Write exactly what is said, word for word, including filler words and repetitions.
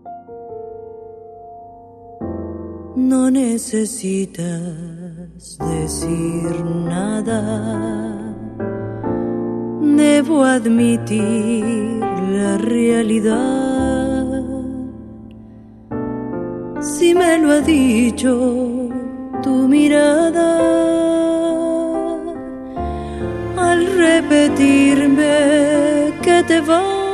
No necesitas decir nada, debo admitir la realidad. Si me lo ha dicho tu mirada, al repetirme que te vas,